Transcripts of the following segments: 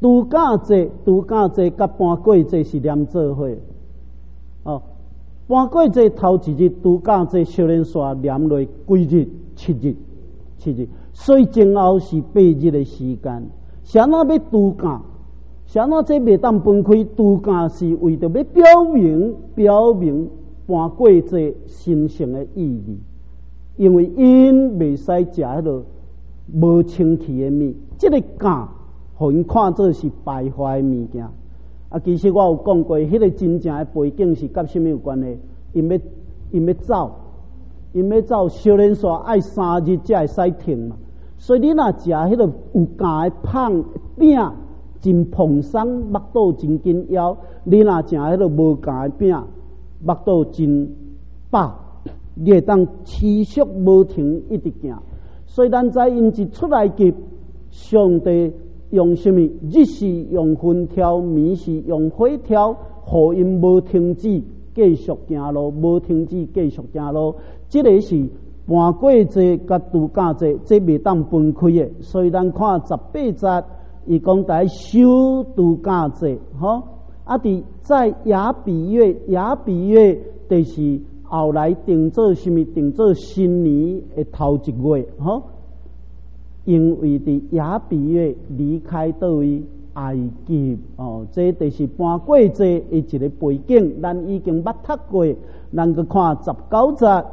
度假节甲搬过节是连做伙。哦，搬过节头一日，度假节小年线连落几日？7日，所以前后是8日的时间。啥那要度假？啥那这袂当分开？度假是为着要表明搬过节神圣的意义，因为因袂使食迄个无清气的物，这个假，互因看做是败坏的物件。啊，其实我有讲过，迄个真正的背景是甲什么有关系？因要走，小年线爱3日才会使停嘛。所以你若食迄个有假的胖饼，真蓬松，腹肚真紧枵；你若食迄个无假的饼，腹肚真饱，你会当持续无停一直行。所以咱知因一出来及上帝用什么？日是用风挑，暝是用火挑，互因无停止。继续行路，无停止，继续行路。这个是搬过节甲度假节，这袂当分开的。所以咱看18节，伊讲在修度假节，吼。啊，在亚比月，就是后来定做什么？定做新年的头一月，吼。因为伫亚比月离开倒位。埃及哦，这就是搬过节的一个背景，咱已经捌读过。咱去看19节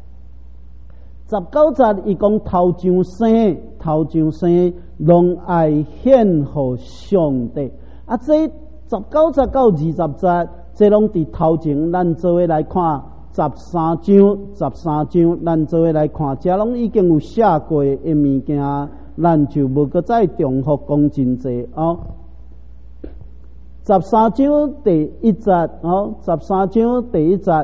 ，19节伊讲头上生，拢爱献互上帝。啊，这19节到20节，这拢伫头前，咱做伙来看13章，咱做伙来看，这拢已经有写过的物件。咱就无搁再重复讲真济哦。13章第1节哦，13章第1节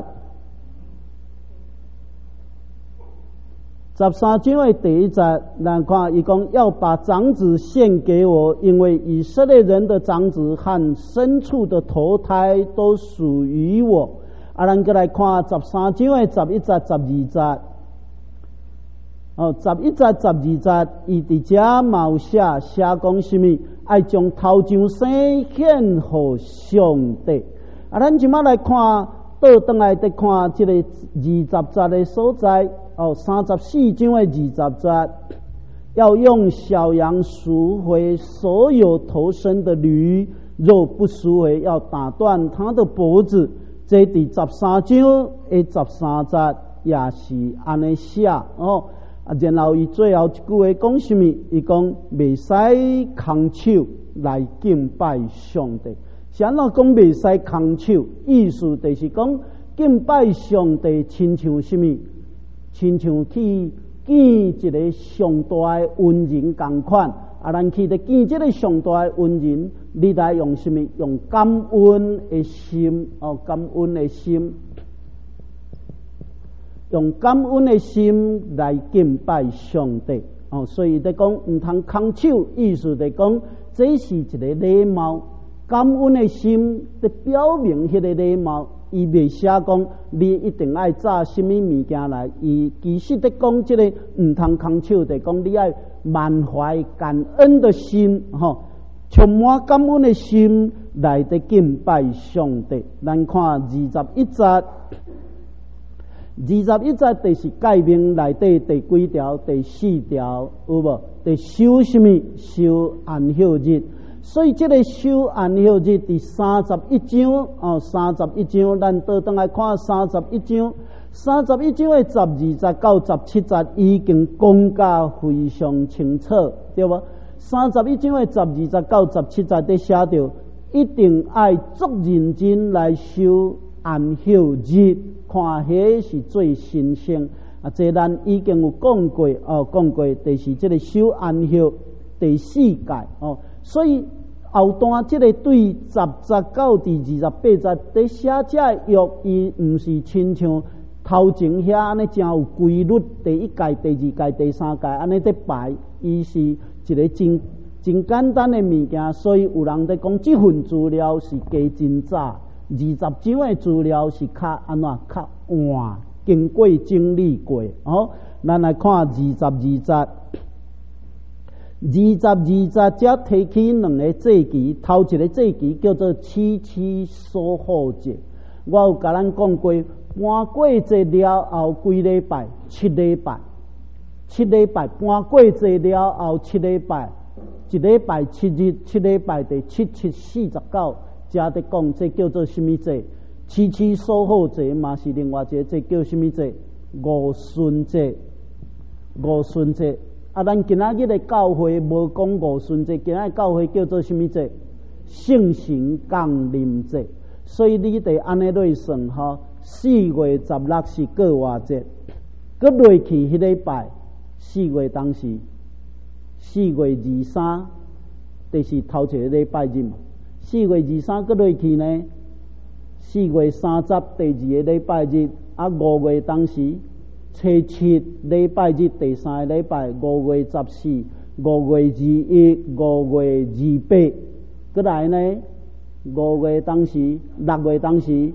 ，13章的第1节，咱看伊讲要把长子献给我，因为以色列人的长子和牲畜的头胎都属于我。啊，咱再来看13章的11节、12节。哦，11节、12节，伊伫遮嘛有写讲什么？爱将头上生献互上帝。啊，咱即马来看，倒转来再看这个20节的所在。哦，34章的20节，要用小羊赎回所有头生的驴，若不赎回，要打断他的脖子。这伫13章的13节也是安尼写哦。啊，然后伊最后一句话讲什么？伊讲袂使空手来敬拜上帝。啥那讲袂使空手？意思就是讲敬拜上帝，亲像什么？亲像去见一个上大的恩人同款。啊，咱去得见这个上大的恩人，你来用什么？用感恩的心哦，感恩的心。用感恩的心来敬拜上帝哦，所以在讲唔通空手，意思在讲这是一个礼貌。感恩的心在表明迄个礼貌，伊未写讲你一定爱炸什么物件来，伊其实在讲这个唔通空手，在讲你爱满怀感恩的心，吼，充满感恩的心来得敬拜上帝。咱看21节。21节就是诫命内底第几条？第4条有无？第守什么？守安息日。所以这个守安息日第31章哦，31章，咱倒转来看31章。31章的12节到17节已经讲甲非常清楚，对无？31章的12节到17节在写着，一定爱足认真来守安息日。看迄是最新鲜啊！这咱已经有讲过哦，讲过，就是这个守安息第4届哦。所以后段这个对10节到第28节在写这约，伊毋是亲像头前遐安尼真有规律，第1届、第2届、第3届安尼在排，伊是一个真简单的物件。所以有人在讲，这份资料是加真早。20章的资料是较安怎较晚，经过整理过哦。咱来看22节 20才提起两个节期，头一个节期叫做七七守护节。我有甲咱讲过，搬过节了后几礼拜？7礼拜。7礼拜搬过节了后7礼拜，1礼拜7日，7礼拜第7、7、49，才得讲这叫做什么节？七七守护节嘛是另外一个，这叫什么节？五旬节。五旬节。啊，咱今仔日的教会无讲五旬节，今仔教会叫做什么节？圣神降临节。所以你得安尼来算吼，4月16是过外节，搁落去迄礼拜，4月当时4月23，就是头一个礼拜日嘛。4月23搁落去呢，4月30第2个礼拜日，啊5月当时。初7礼拜日第3个礼拜，5月14、5月21、5月28，过来呢，5月当时、6月当时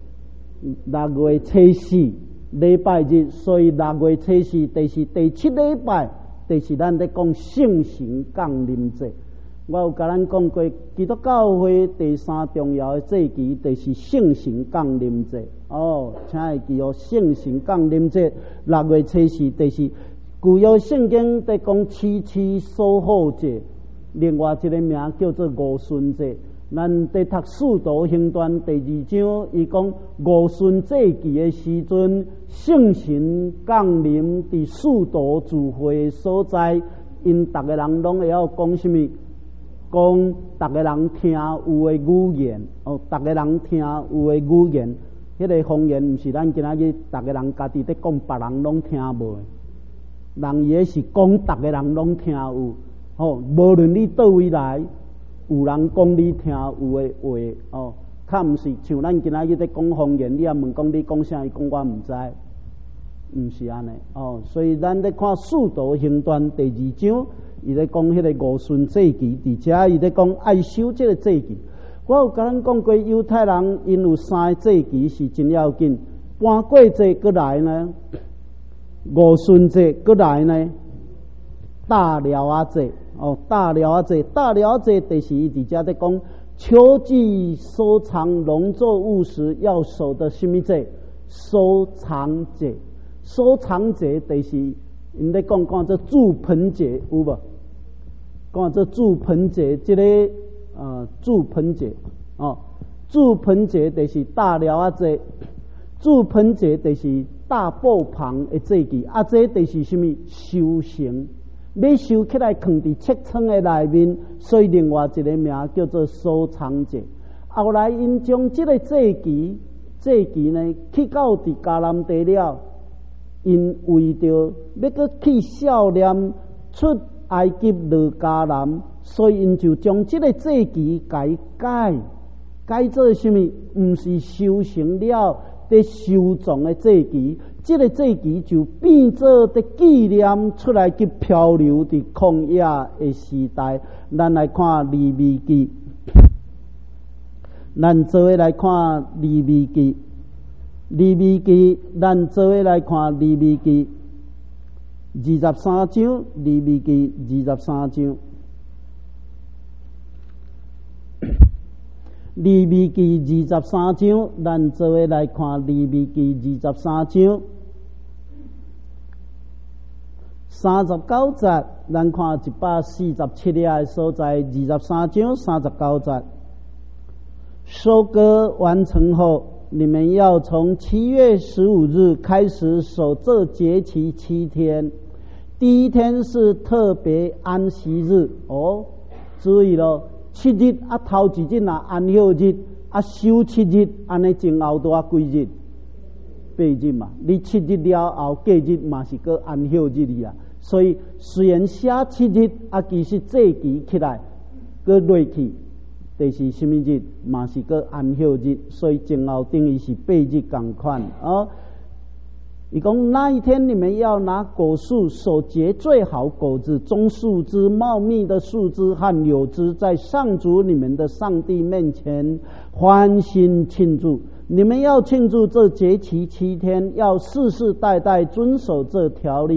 ，6月初4礼拜日，所以6月初4就是第7礼拜，就是咱在讲圣神降临节。我有甲咱讲过，基督教会第3重要的节期就是圣神降临节。哦，请会记哦，圣神降临节6月初4，就是旧约圣经在讲七七守护节，另外一个名叫做五旬节。咱在读《使徒行传》第2章，伊讲五旬节期的时阵，圣神降临伫使徒聚会所在，因逐个人拢会晓讲什么？讲逐个人听有的语言，哦，逐个人听有的语言。迄个方言毋是咱今仔日逐个人家己在讲，别人拢听无。人伊是讲逐个人拢听有，哦，无论你倒位来，有人讲你听有的话，哦，较毋是像咱今仔日在讲方言，你也问讲你讲啥，伊讲我毋知，毋是安尼，哦，所以咱在看《使徒行传》第2章，伊在讲迄个五旬节期，而且伊在讲爱守这个节期。我有甲咱讲过，犹太人因有3个节期是真要紧，搬过节过来呢，五旬节过来呢，大寮仔节哦，大寮仔节，大寮仔节就是伊伫遮在讲秋季收藏农作物时要守的什么节？收藏节。收藏节就是因在讲这祝棚节有无？讲这祝棚节，这个祝棚节哦，祝棚节就是大寮仔节，祝棚节就是大布棚的节期，啊，这就是什么？收成，要收起来放伫册仓的内面，所以另外一个名叫做收藏节。后来因将这个节期呢，去到伫迦南地了，因为着要搁去少年出埃及落迦南，所以因就将这个节期改做什么？毋是收成了得收藏的节期，这个节期就变做得纪念出来去漂流伫旷野的时代。咱来看利未记，咱做伙来看利未记，咱做伙来看利未记23章，利未记23章。利未记23章，咱做伙来看利未记23章39节，咱看147页的所在，23章39节。收割完成后，你们要从7月15日开始守这节期7天。第一天是特别安息日哦，注意咯。7日啊，头一日啊安息日啊，休7日，安尼前后多几日？8日嘛。你7日了后，隔日嘛是个安息日啊。所以虽然写7日啊，其实节期起来个落去，就是什么日嘛是个安息日，所以前后等于是8日同款哦。伊讲那一天你们要拿果树所结最好果子、棕树枝、茂密的树枝和柳枝，在上主你们的上帝面前欢欣庆祝。你们要庆祝这节期7天，要世世代代遵守这条例。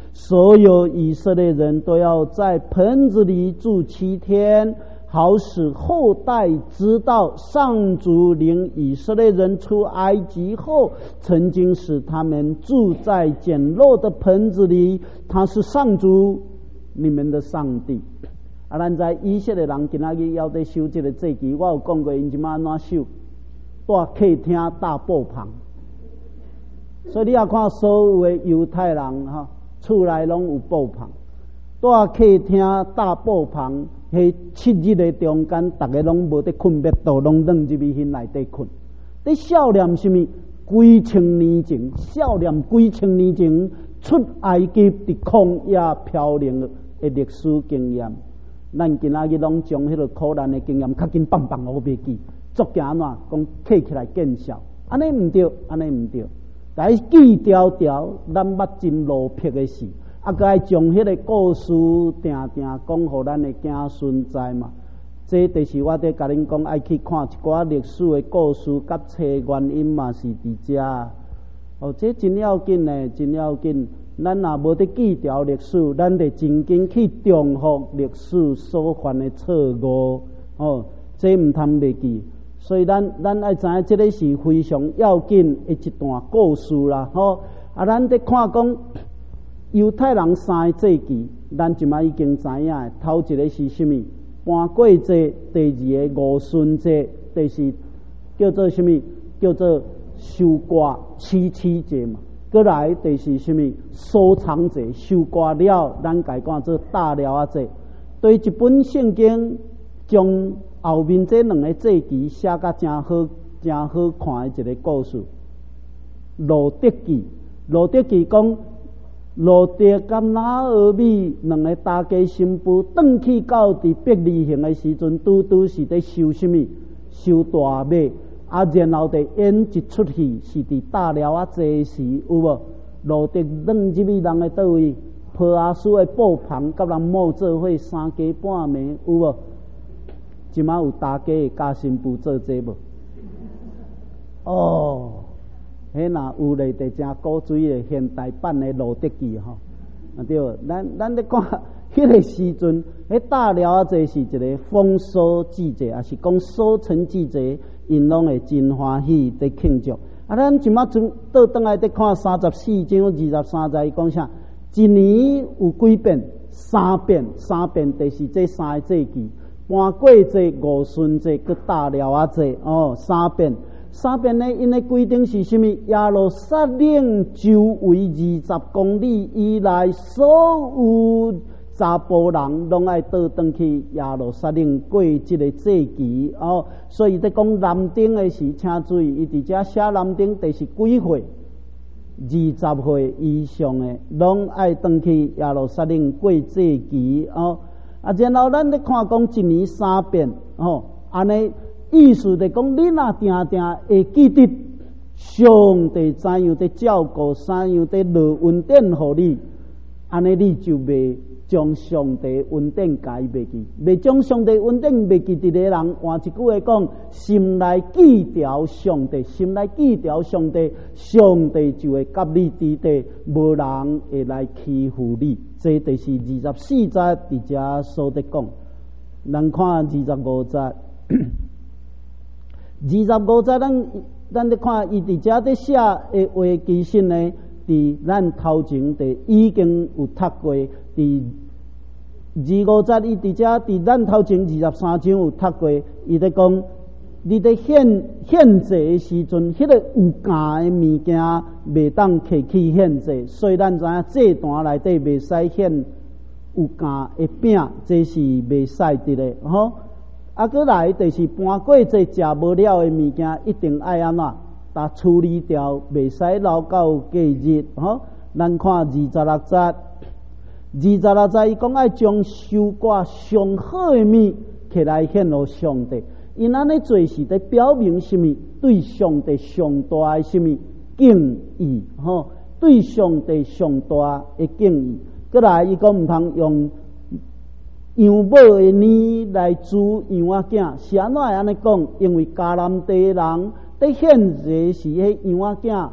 所有以色列人都要在盆子里住7天，好使后代知道上主领以色列人出埃及后，曾经使他们住在简陋的盆子里，他是上主你们的上帝。咱在以色列人今仔日要在守这个祭期，我有讲过因即马安怎守，在客厅大布棚。所以你也看所有的犹太人厝内拢有布棚，在客厅大布棚，迄7日的中间，大家拢无得困别倒，拢扔入去迄内底困。你少念什么？几千年前，少念几千年前出埃及伫旷野飘零的历史经验。咱今仔日拢将迄个苦难的经验较紧放互袂记，作惊怎讲刻起来见效？安尼毋对，安尼毋对。来记条条咱捌真落魄的事，佮爱将迄个故事定定讲互咱的子孙知嘛。这就是我伫甲恁讲，爱去看一寡历史的故事，甲找原因嘛是伫遮。这真要紧呢，真要紧。咱若无得记条历史，咱得真紧去重复历史所犯的错误。这毋通袂记。所以咱爱知影，这个是非常要紧的一段故事啦。咱得看讲犹太人3个祭期，咱即摆已经知影。头一个是什么？搬过节，第2个五旬节，第4叫做什么？叫做收割七节嘛。过来第4什么？收藏节，收割了，咱改讲做大了节。对一本圣经将后面这2个祭期写甲真好看的一个故事。路得记，路得记讲，路得甲拿俄米2个大家新妇，转去到伫伯利恒的时阵，拄是在收什么？收大马。然后就演一出戏，是伫大了节时，有无？路得转入去人的倒位？波阿斯的布棚，甲人某做伙3更半暝，有无？即马有大家的家新妇做这无？迄若有咧，就真古锥的现代版的路得记对，咱咧看迄个时阵，迄大了节是一个丰收季节，也是讲收成季节，因拢会真欢喜在庆祝。咱即马倒转来在看34章23节，伊讲啥？一年有几遍？3遍，就是这3个节期。搬过节、五旬节、佮大了节，3遍。3遍呢，因的规定是什么？耶路撒冷周围20公里以内，所有查甫人拢爱倒转去耶路撒冷过这个节期所以在讲男丁的时，请注意，伊伫遮写男丁就是几岁？20岁以上的拢爱转去耶路撒冷过节期然后咱咧看讲一年3遍安尼意思就讲你若定定会记得上帝怎样在照顾，怎样在落恩典互你，安尼你就袂将上帝恩典家袂记，袂将上帝恩典袂记的人，换一句话讲，心内记条上帝，心内记条上帝，上帝就会甲你伫地，无人会来欺负你。这就是24节伫遮所得讲。咱看25节，25节咱咧看伊伫遮咧写的话，其实呢，伫咱头前就已经有读过。伫25节，伊伫遮伫咱头前23章有读过，伊咧讲，你咧献祭的时阵，迄个有价的物件袂当摕去献祭，所以咱知影祭坛内底袂使献有价的饼，这是袂使的咧过来就是搬过节食无了的物件，一定爱安怎？把处理掉，袂使留到过日咱看26节。26节伊讲爱将收割上好的物起来献予上帝，因安尼做是在表明什么？对上帝上大的什么敬意对上帝上大的敬意。过来伊讲毋通用羊母的年来煮羊仔囝，是安怎会安尼讲？因为迦南地人在献祭时，迄羊仔囝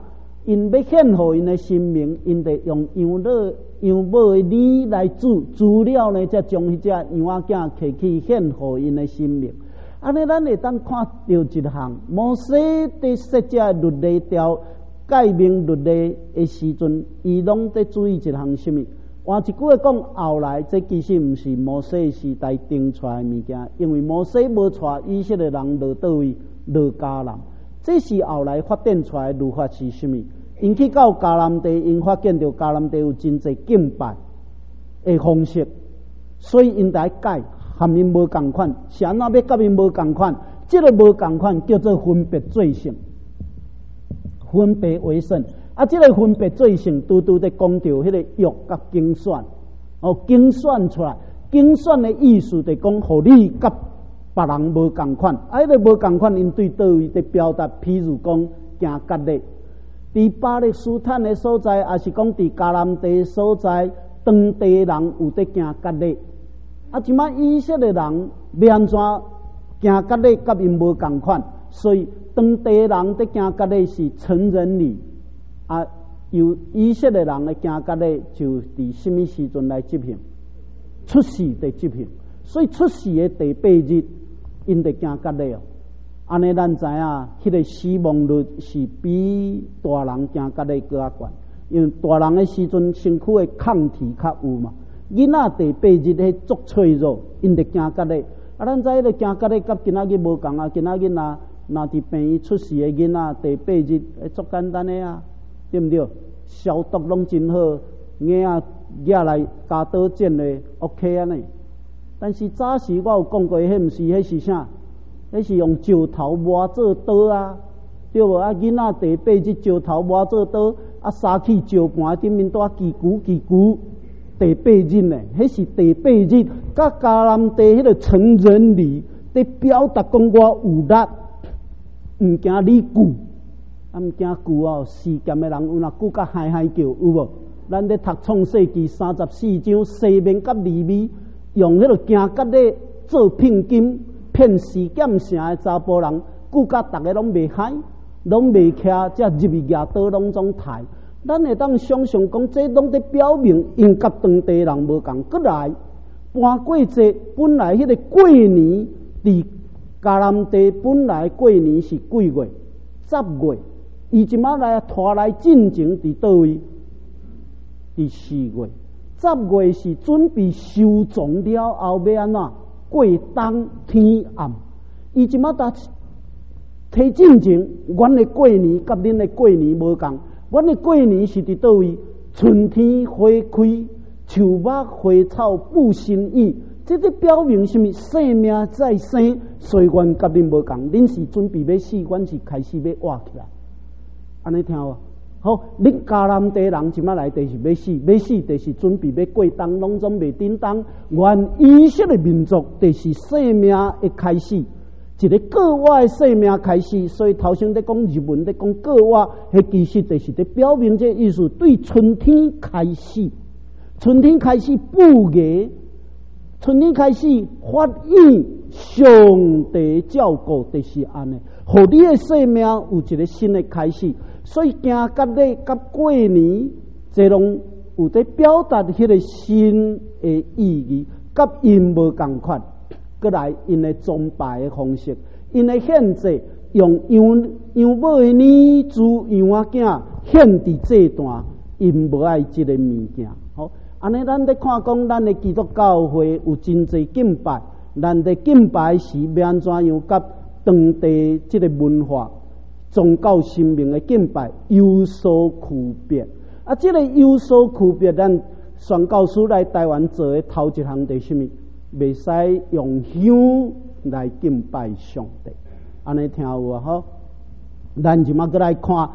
因要献予因的神明，因得用羊母的奶来煮了呢，才将迄只羊仔囝摕去献予因的神明。安尼咱会当看到一项，摩西伫设这律例条诫命律例的时阵，伊拢伫注意一项什么？换一句话讲，后来这其实毋是摩西时代定出来的物件，因为摩西无带以色列人落倒位，落迦南，这是后来发展出来的律法是什么？因去到迦南地，因发现到迦南地有真侪敬拜的方式，所以因来改，含因无共款，是安怎要甲因无共款？这个无共款叫做分别罪性，分别为圣。啊，这个分别罪性，拄拄在讲到迄个约甲精选，精选出来，精选的意思就讲，互你甲别人无共款。啊，迄个无共款，因对倒位在表达，譬如讲行割礼，伫巴勒斯坦的所在，也是讲伫迦南地所在，当地人有在行割礼。啊，即摆以色列人要安怎行割礼，甲因无共款，所以当地人在行割礼是成人礼。啊，由以色列人的行割礼就伫什么时阵来执行？出世的执行，所以出世的第8日，因得行割礼哦。安尼咱知影，迄个死亡率是比大人行割礼更加悬，因为大人的时阵身躯的抗体较有嘛。囡仔第8日迄足脆弱，因得行割礼。啊，咱知迄个行割礼甲今仔日无共啊，今仔日若伫病院出世的囡仔第8日，足简单的啊。对不对？消毒拢真好，婴仔寄来加刀剪的 OK 啊呢。但是早时我有讲过，迄毋是，迄是啥？迄是用石头磨做刀啊，对无？啊，囡仔第8日石头磨做刀，啊，杀去石盘顶面带叽咕叽咕。第8日呢，迄是第8日，甲迦南地迄个成人礼，伫表达讲我有力，毋惊你久。毋惊久哦，事件的人有若久甲嗨嗨叫有无？咱咧读创世纪34章，西面甲利未用迄个行割礼做聘金，骗事件城的查甫人，久甲逐个拢袂嗨，拢袂徛，才入去举刀拢总刣。咱会当想象讲，这拢在表明因甲当地人无共。过来搬过节，本来迄个过年伫迦南地，本来过年是几月？10月。伊即马来拖来进前伫倒位？伫4月。10月是准备收藏了后，要安怎过冬天暗？伊即马提进前，阮的过年甲恁的过年无共。阮的过年是伫倒位？春天花开，树木花草不新意。这个表明什么？生命在生，所以阮甲恁无共。恁是准备要死，阮是开始要活起来。安尼听无？好，恁迦南地人即摆来就是要死，要死就是准备要过冬，拢总袂叮当。原以色列民族就是生命的开始，一个个我的生命开始。所以头先在讲日文，在讲个我，迄其实就是在表明这意思。对春天开始，春天开始布芽，春天开始发育，上帝照顾就是安尼，互你的生命有一个新的开始。所以行割礼甲过年，这拢有在表达迄个新的意义，甲因无共款。过来，因的崇拜的方式，因的献祭用羊母的奶煮羊仔囝献伫这段，因无爱即个物件。好，安尼咱在看讲，咱的基督教会有真侪敬拜，咱的敬拜时要安怎样甲当地即个文化？宗教神明的敬拜有所区别，啊，这个有所区别，咱宣教师来台湾做的头一项是什么？袂使用香来敬拜上帝，安尼听有啊？吼，咱即马过来看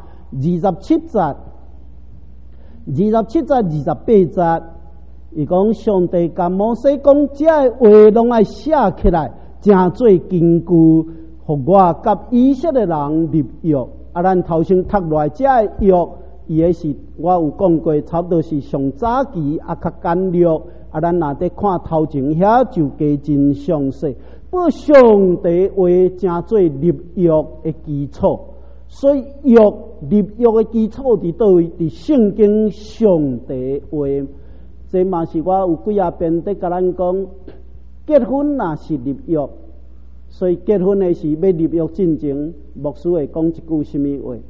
27节、28节，伊讲上帝甲摩西讲，这话拢爱写起来，诚做根据。互我甲以色列人立约，啊，咱头先读来这约，伊个是我有讲过，差不多是上早期啊，较简略。啊，咱若在看头前遐就加真详细，把上帝话诚做立约的基础。 所以约立约的基础伫倒位？伫圣经上帝话，这嘛是我有几遍在甲咱讲，结婚若是立约，所以结婚的时要立约进前，牧师会讲一句什么话？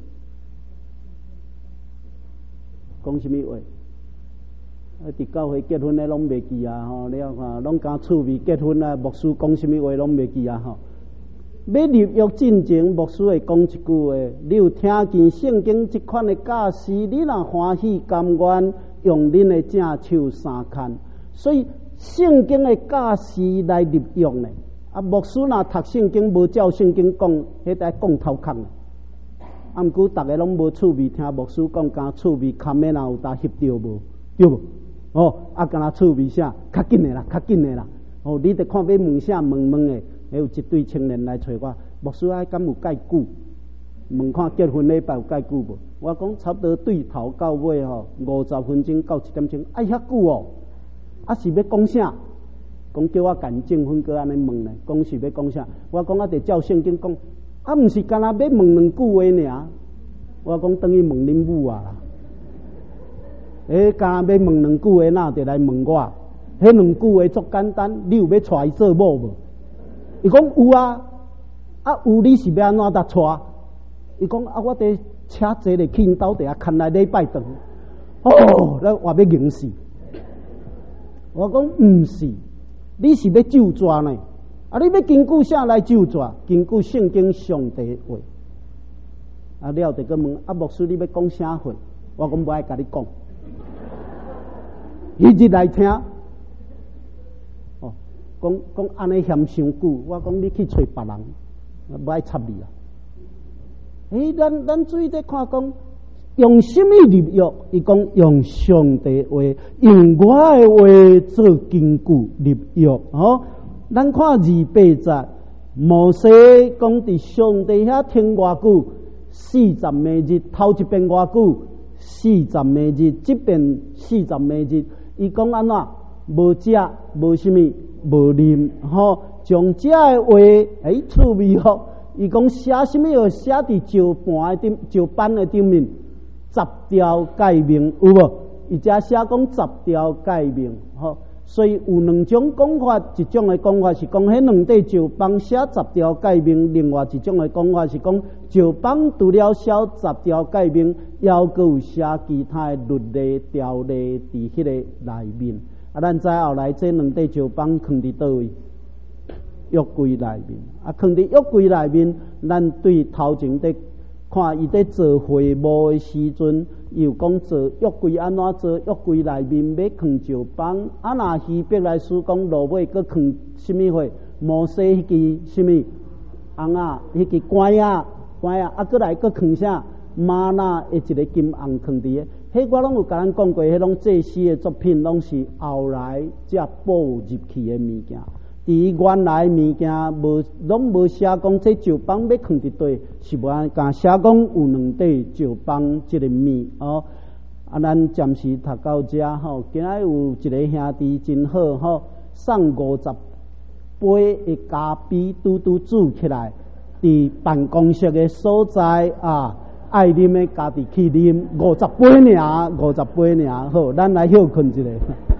讲什么话？伫教会结婚的拢袂记啊！吼，你看，拢讲趣味结婚啊，牧师讲什么话拢袂记啊！吼。要立约进前，牧师会讲一句话：你有听见圣经这款的教示，你若欢喜甘愿，用恁的正手相牵。所以圣经的教示来立约呢。啊，牧师若读圣经无照圣经讲，迄在讲头壳呢。啊，毋过逐个拢无趣味听牧师讲，敢趣味勘的若有搭翕着无？对无？哦，啊，敢若趣味啥？较紧的啦，较紧的啦。哦，你得看要问啥问的。有一对青年来找我，牧师啊，敢有介久？问看结婚礼拜有介久无？我讲差不多对头到尾吼，50分钟到7点钟，遐久哦。啊是要讲啥？讲叫我干证婚哥安尼问呢？讲是要讲啥？我讲啊，得照圣经讲，啊，毋是干那要问2句话尔。我讲等于问恁母啊啦。干那要问2句话，哪得来问我？迄2句话足简单，你有要娶伊做某无？伊讲有啊，啊有你是要安怎搭娶？伊讲啊，我伫车坐咧去因兜底下牵来礼拜堂。哦，咱话要硬死。我讲毋是，你是要就抓呢？啊，你要根据啥来就抓？根据圣经上帝话。啊，了得个问啊，牧师你要讲啥话？我讲无爱甲你讲，伊日来听。讲安尼嫌伤久，我讲你去找别人，不爱插你啊！咱注意在看讲用什么立约？伊讲用上帝话，用我的话做根据立约。哦，咱看2:8节，摩西讲伫上帝遐停偌久，40暝日，头一遍偌久，40暝日，这边40暝日，伊讲安怎？无食，无什么。无啉吼，将这个话趣味哦。伊讲写什么？要写伫石板的顶面，10条诫命有无？伊遮写讲10条诫命吼，所以有2种讲法，一种的讲法是讲迄2块石板写10条诫命，另外一种的讲法是讲石板除了写10条诫命，还佫有写其他的律例条例伫迄个内面。啊，咱知后来这2块石板放伫倒位？约柜内面。啊，放伫约柜内面，咱对头前伫看伊伫做会务的时阵，又讲做约柜安怎做？约柜内面要放石板，啊，若希伯来书讲落尾佫放什么货？摩西迄支什么红啊？迄支拐啊，啊，佫来佫放啥？玛纳的一个金红放伫个。迄我拢有甲咱讲过，迄拢祭司的作品，拢是后来才补入去的物件。伫原来物件拢无写讲这石板要放伫底，是无安甲写讲有2块石板即个物哦。啊，咱暂时读到遮吼，今仔有一个兄弟真好吼，送50杯的咖啡拄煮起来，伫办公室的所在啊。爱啉的家己去啉，50杯尔，好，咱来休困一下。